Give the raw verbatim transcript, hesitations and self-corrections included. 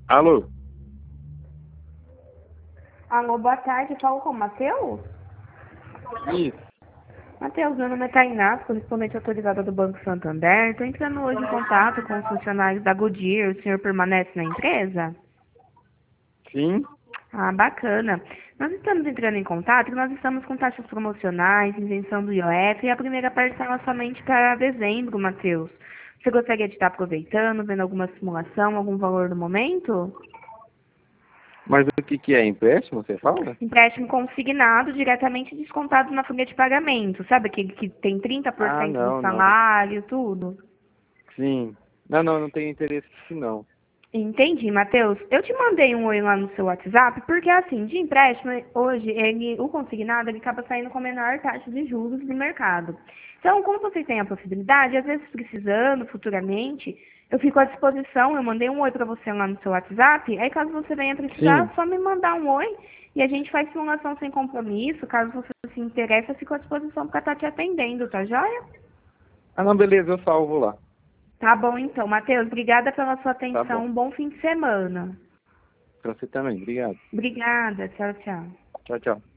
Alô? Alô, boa tarde. Falo com o Matheus? Isso. Matheus, meu nome é Tainá, correspondente autorizada do Banco Santander. Estou entrando hoje em contato com os funcionários da Goodyear. O senhor permanece na empresa? Sim? Ah, bacana. Nós estamos entrando em contato e nós estamos com taxas promocionais, isenção do I O F e a primeira parcela somente para dezembro, Matheus. Você gostaria de estar aproveitando, vendo alguma simulação, algum valor no momento? Mas o que, que é? Empréstimo, você fala? Empréstimo consignado, diretamente descontado na folha de pagamento. Sabe aquele que tem trinta por Ah, cento do não, não. salário, tudo? Sim. Não, não, não tenho interesse nisso, não. Entendi, Matheus. Eu te mandei um oi lá no seu WhatsApp, porque assim, de empréstimo, hoje, ele, o consignado, ele acaba saindo com a menor taxa de juros do mercado. Então, como vocês têm a possibilidade, às vezes precisando, futuramente, eu fico à disposição, eu mandei um oi para você lá no seu WhatsApp, aí caso você venha precisar, Sim. é só me mandar um oi e a gente faz simulação sem compromisso, caso você se interesse, eu fico à disposição para estar te atendendo, tá joia? Ah, não, beleza, eu salvo lá. Tá bom então, Matheus, obrigada pela sua Tá atenção, bom. um bom fim de semana. Pra você também, obrigado. Obrigada, tchau, tchau. Tchau, tchau.